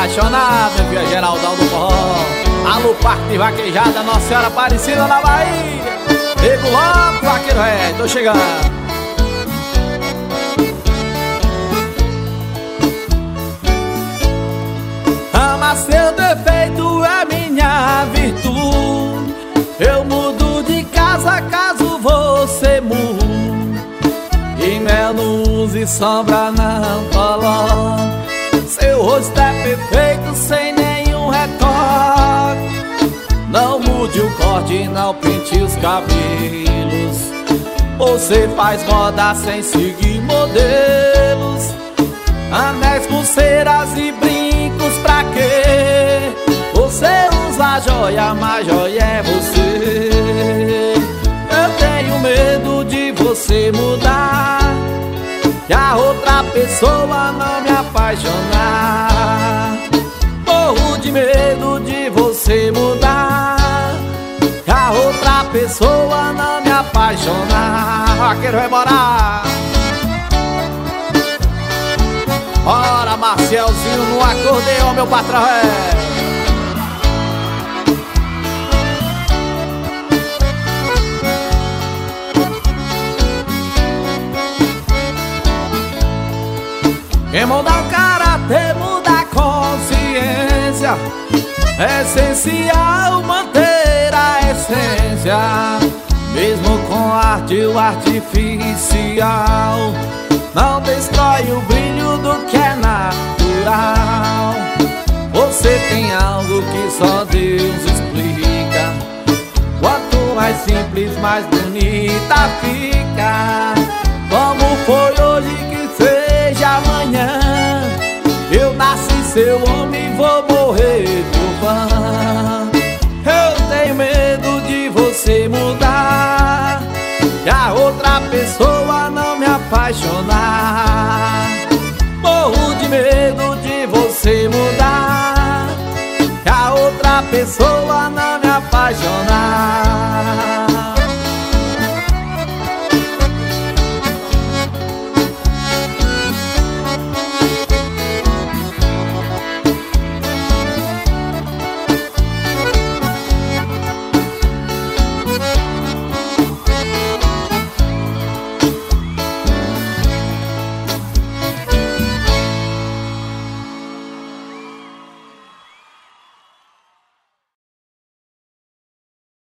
apaixonado, via Geraldão do Forró. Alô, Parque de Vaquejada, Nossa Senhora Aparecida na Bahia. Nego logo, vaqueiro ré, tô chegando. Ama seu defeito é minha virtude. Eu mudo de casa caso você mude. E mel não use, sombra não coloque. Seu rosto é perfeito sem nenhum retoque. Não mude o corte, não pinte os cabelos. Você faz moda sem seguir modelos. Anéis, pulseiras e brincos pra quê? Você usa joia, mas joia é você. Eu tenho medo de você mudar e a outra pessoa não me apaixonar. Morro de medo de você mudar e a outra pessoa não me apaixonar. Vaqueiro vai morar. Ora, Marcelzinho no acordeão, meu patrão é. Quem muda o caráter muda a consciência. É essencial manter a essência, mesmo com arte o artificial. Não destrói o brilho do que é natural. Você tem algo que só Deus explica. Quanto mais simples, mais bonita fica. Como foi hoje, que seja amanhã. Eu nasci seu homem, vou morrer por fã. Eu tenho medo de você mudar e a outra pessoa não me apaixonar. Morro de medo de você mudar e a outra pessoa não me apaixonar.